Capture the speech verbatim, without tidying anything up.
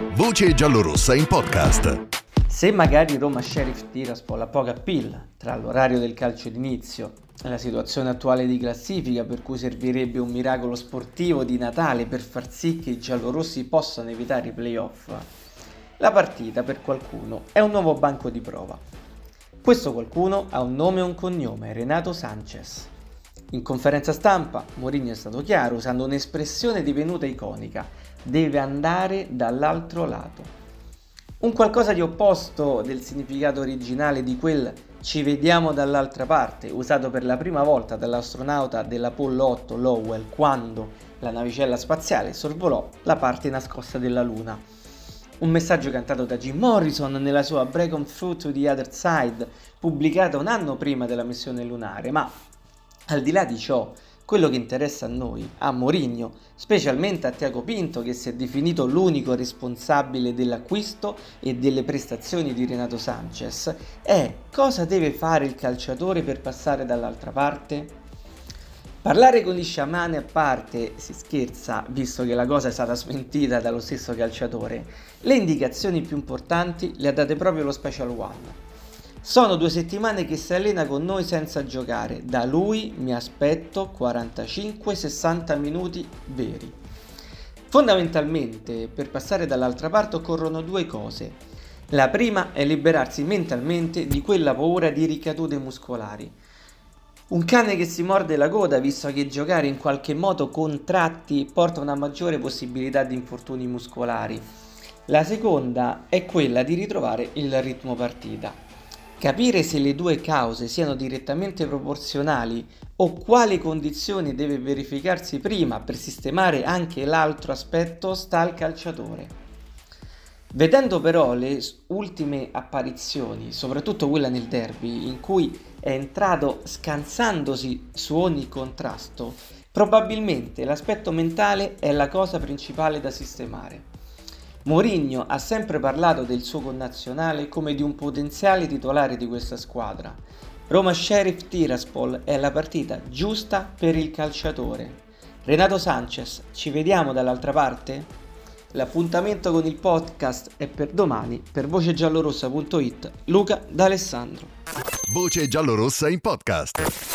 Voce giallorossa in podcast. Se magari Roma Sheriff Tiraspol ha poca appeal tra l'orario del calcio d'inizio e la situazione attuale di classifica, per cui servirebbe un miracolo sportivo di Natale per far sì che i giallorossi possano evitare i playoff, la partita per qualcuno è un nuovo banco di prova. Questo qualcuno ha un nome e un cognome: Renato Sanches. In conferenza stampa Mourinho è stato chiaro, usando un'espressione divenuta iconica: deve andare dall'altro lato. Un qualcosa di opposto del significato originale di quel "ci vediamo dall'altra parte", usato per la prima volta dall'astronauta dell'Apollo otto Lowell quando la navicella spaziale sorvolò la parte nascosta della Luna. Un messaggio cantato da Jim Morrison nella sua Break On Through to the Other Side, pubblicata un anno prima della missione lunare, ma al di là di ciò, quello che interessa a noi, a Mourinho, specialmente a Tiago Pinto, che si è definito l'unico responsabile dell'acquisto e delle prestazioni di Renato Sanches, è cosa deve fare il calciatore per passare dall'altra parte? Parlare con gli sciamani a parte, si scherza, visto che la cosa è stata smentita dallo stesso calciatore. Le indicazioni più importanti le ha date proprio lo Special One. Sono due settimane che si allena con noi senza giocare. Da lui mi aspetto quarantacinque sessanta minuti veri. Fondamentalmente, per passare dall'altra parte occorrono due cose. La prima è liberarsi mentalmente di quella paura di ricadute muscolari. Un cane che si morde la coda, visto che giocare in qualche modo contratti porta una maggiore possibilità di infortuni muscolari. La seconda è quella di ritrovare il ritmo partita. Capire se le due cause siano direttamente proporzionali o quali condizioni deve verificarsi prima per sistemare anche l'altro aspetto sta al calciatore. Vedendo però le ultime apparizioni, soprattutto quella nel derby, in cui è entrato scansandosi su ogni contrasto, probabilmente l'aspetto mentale è la cosa principale da sistemare. Mourinho ha sempre parlato del suo connazionale come di un potenziale titolare di questa squadra. Roma Sheriff Tiraspol è la partita giusta per il calciatore. Renato Sanches, ci vediamo dall'altra parte? L'appuntamento con il podcast è per domani. Per voce giallorossa punto it, Luca D'Alessandro. Voce giallorossa in podcast.